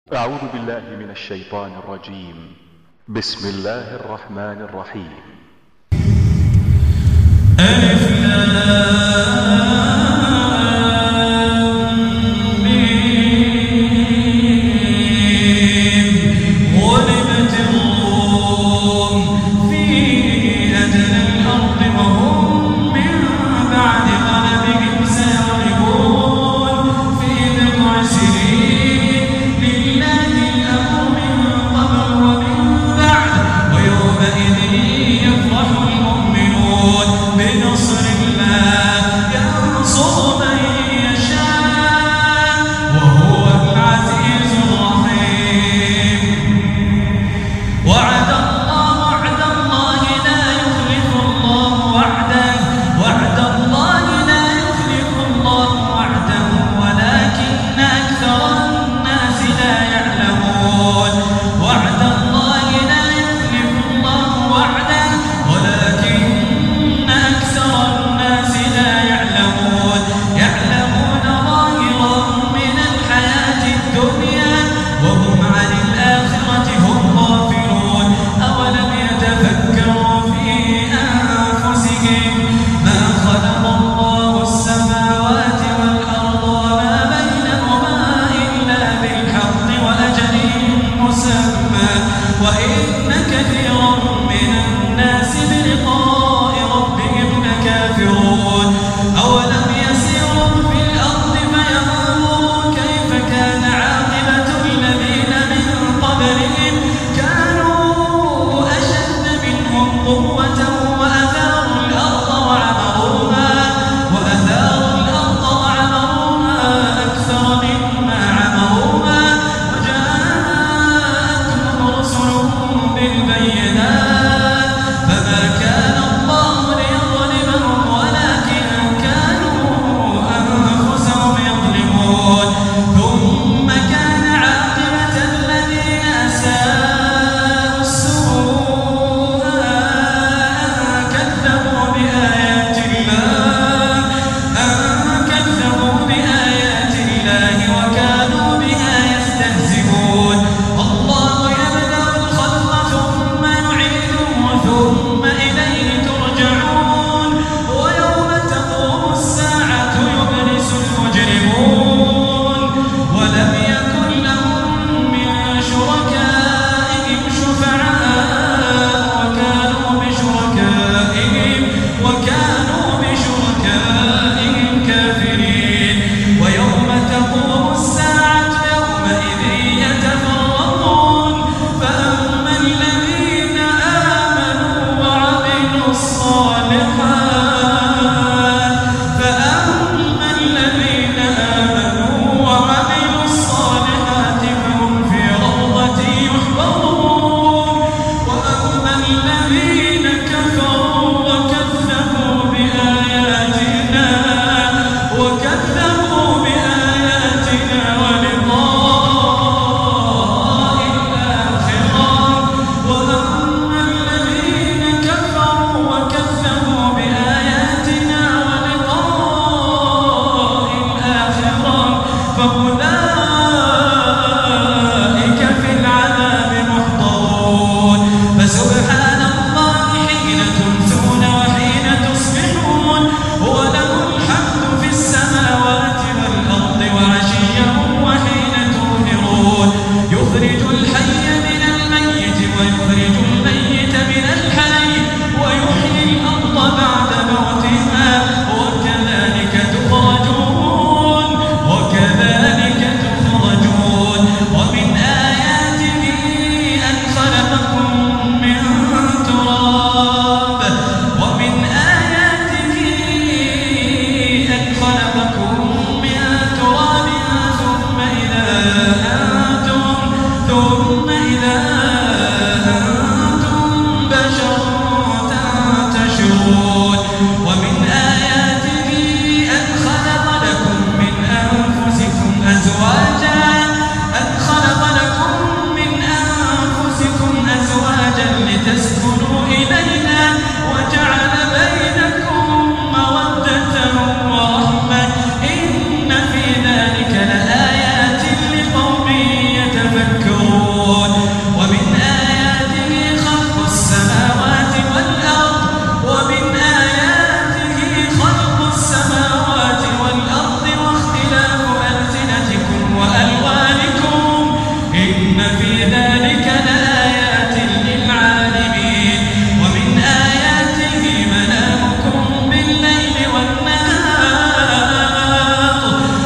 أعوذ بالله من الشيطان الرجيم. بسم الله الرحمن الرحيم. ألف لام ميم. غلبت الروم في أدنى الأرض وهم من بعد غلبهم سيغلبون في بضع سنين. لله الأمر من قبل ومن بعد ويومئذ يفرح المؤمنون بنصر الله ينصر من يشاء وهو العزيز الرحيم. وعد الله لا يخلف الله وعده لا يخلف الله وعده ولكن أكثر الناس لا يعلمون. وعد الله لا يخلف الله وعده ولكن أكثر الناس لا يعلمون. يعلمون ظاهرا من الحياة الدنيا وهم عن الآخرة هم غافلون. أولم يتفكروا في أنفسهم ما خلق الله السماوات والأرض وما بينهما إلا بالحق وأجل مسمى وإن كثيرا من الناس بلقاء ربهم لكافرون. أولم يسيروا في الأرض فينظروا كيف كان عاقبة الذين من قبلهم كانوا أشد منهم قوة وأثاروا الأرض وعمروها أكثر مما عمروها وجاءتهم رسلهم بالبينات فما كان الله ليظلمهم ولكن كانوا أنفسهم يظلمون. ثم كان عاقبة الذين أساءوا السوء أن كذبوا بآيات الله وكانوا بها يستهزئون. الله يبدأ الخلق ثم يعيده ثم إليه ترجعون. ويوم تقوم الساعة يبلس المجرمون ولم يكن لهم من شركائهم شفعاء وكانوا بشركائهم كافرين. ويوم تقوم الساعة يومئذ يتفرقون فأما الذين آمنوا وعملوا الصالحات فهم في روضة يحبرون. وأما الذين كفروا وكذبوا بآياتنا ولقاء الآخرة. وأما الذين كفروا وكذبوا بآياتنا ولقاء الآخرة فأولئك في العذاب محضرون. فسبحان الله حين تمسون وحين تصبحون وله الحمد في السماوات والأرض وعشيا وحين تظهرون. يخرج الحي من الميت ويخرج الميت من الحي ويحيي الأرض بعد موتها وكذلك تخرجون. ومن آياته أن خلقكم من تراب ثم إذا أنتم بشر تنتشرون. ومن آياته أن خلق لكم من أنفسكم أزواجا لتسكنوا إليها وجعل بينكم مودة ورحمة إن في ذلك لآيات لقوم يتفكرون. في ذلك لآيات للعالمين ومن آياته منامكم بالليل والنهار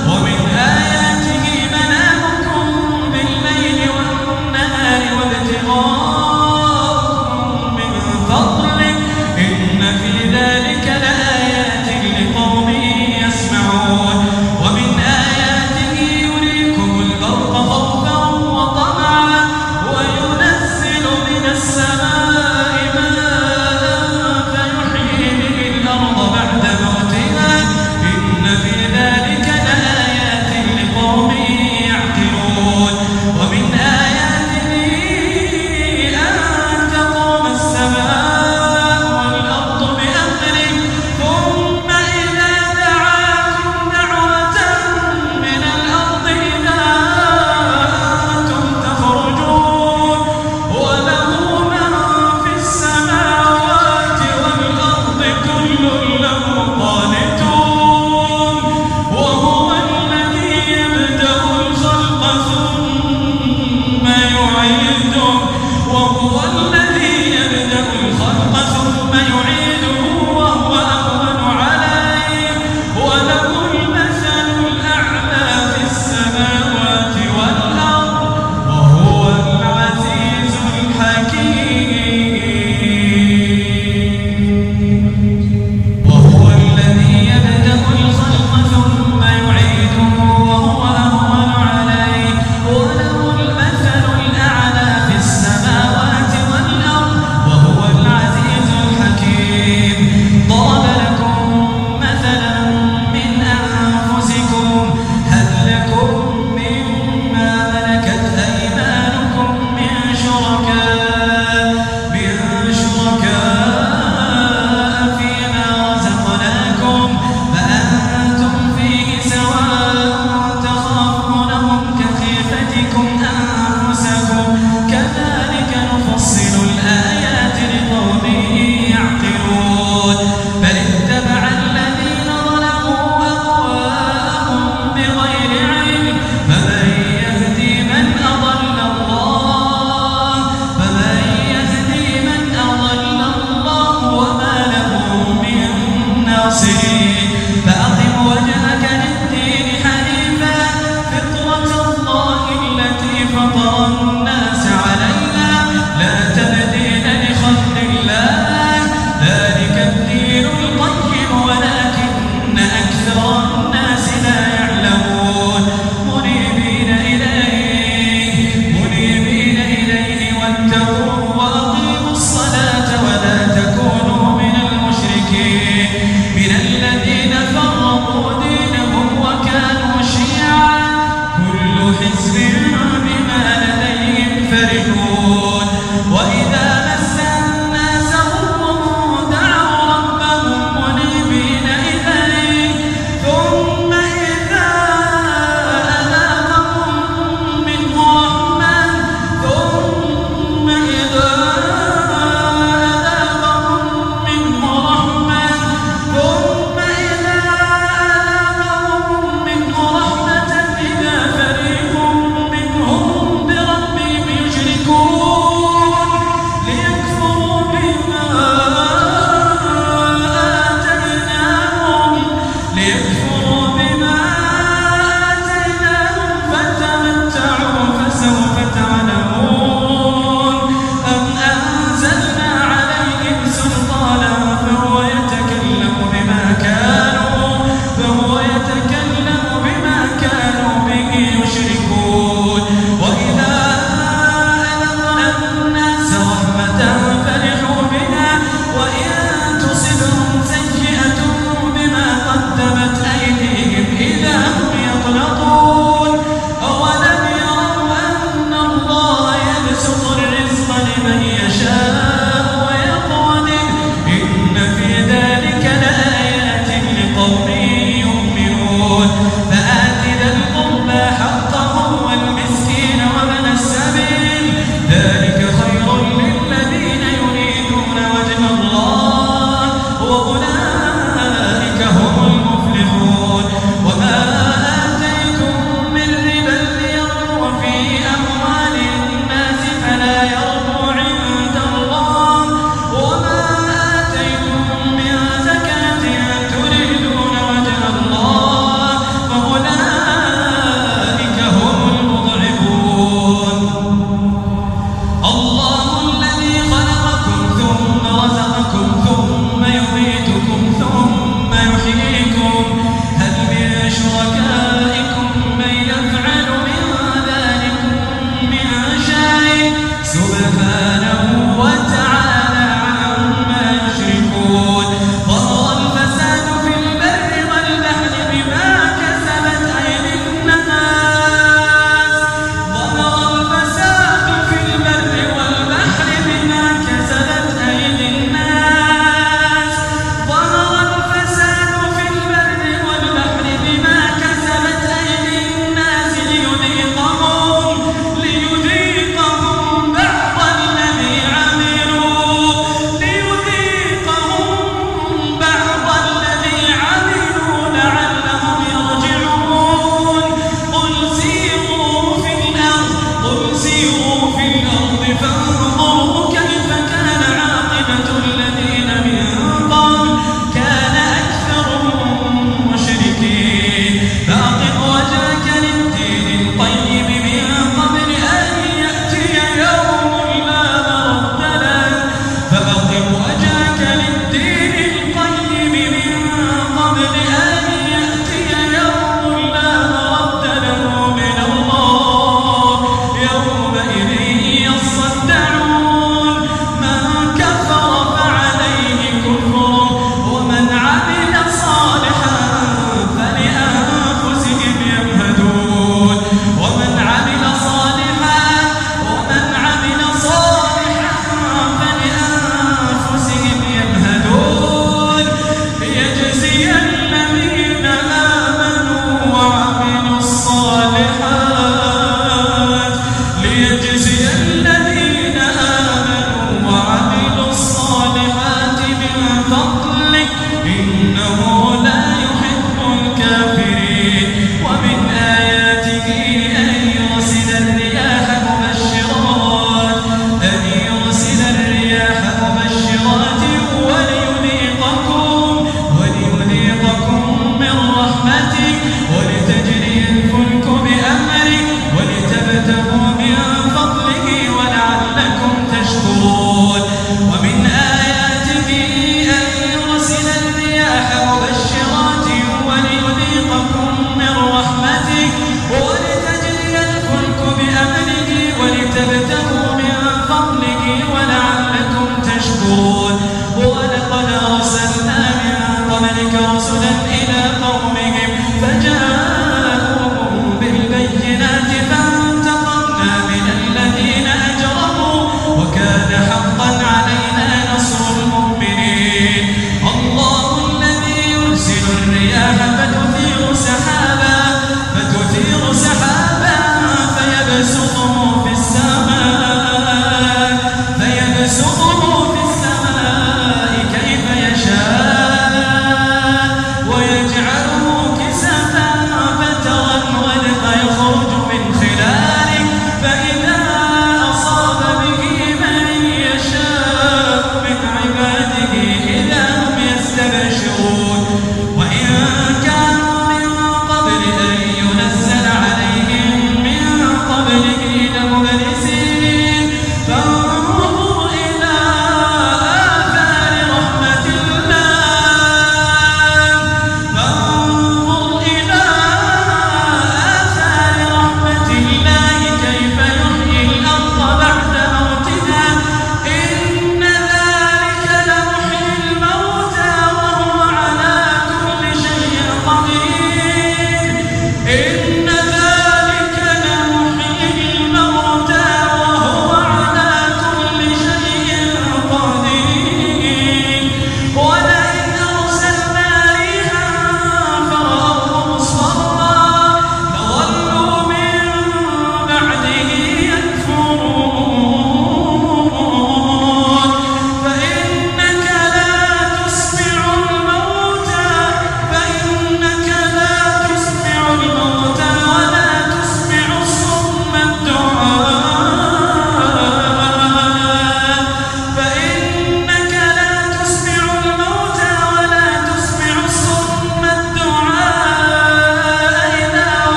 وابتغاءكم من فضله إن في ذلك لآيات لقوم يسمعون ومن آياته يريكم البرق خوفا وطمعا وينزل من السماء ماء فيحيي به الأرض بعد موتها إن في ذلك لآيات لقوم يعقلون ومن آياته أن تقوم السماء والأرض بأمره ثم إذا دعاكم دعوة من الأرض إذا أنتم تخرجون وله من في السماوات والأرض كل له قانتون وهو الذي يبدأ الخلق ثم يعيده وهو أهون عليه وله المثل الأعلى في السماوات والأرض وهو العزيز الحكيم وهو الذي يبدأ الخلق ثم يعيده وهو أهون عليه وله المثل الأعلى في السماوات والأرض وهو العزيز الحكيم ضرب لكم مثلا من أنفسكم هل لكم مما ملكت أيمانكم من شركاء فيما رزقناكم فأنتم فيه سواء تخافونهم كخيفتكم أنفسكم كذلك نفصل الآيات لقوم يعقلون بل اتبع الذين ظلموا أهواءهم بغير علم فمن يهدي من أضل الله وما له من ناصرين فأقم وجهك للدين حنيفا فطرة الله التي فطر قل سيروا في الأرض فانظروا كيف كان عاقبة الذين من قبل كان أكثرهم مشركين فأقم وجهك للدين القيم من قبل أن يأتي يوم لا مرد له فأقم وجهك للدين القيم من قبل أن يأتي يوم لا مرد له من الله يومئذ يصدعون من كفر فعليه كفره ومن عمل صالحا فلأنفسهم يمهدون ومن عمل صالحا فلأنفسهم يمهدون ليجزي الذين آمنوا وعملوا الصالحات من فضله إنه لا يحب الكافرين ومن آياته أن يرسل الرياح مبشرات وليذيقكم من رحمته ولتجري الفلك بأمره ولتبتغوا من فضله ولعلكم تشكرون ومن آياته أن يرسل الرياح مبشرات وليذيقكم من رحمته ولتجري الفلك بأمره ولتبتغوا من فضله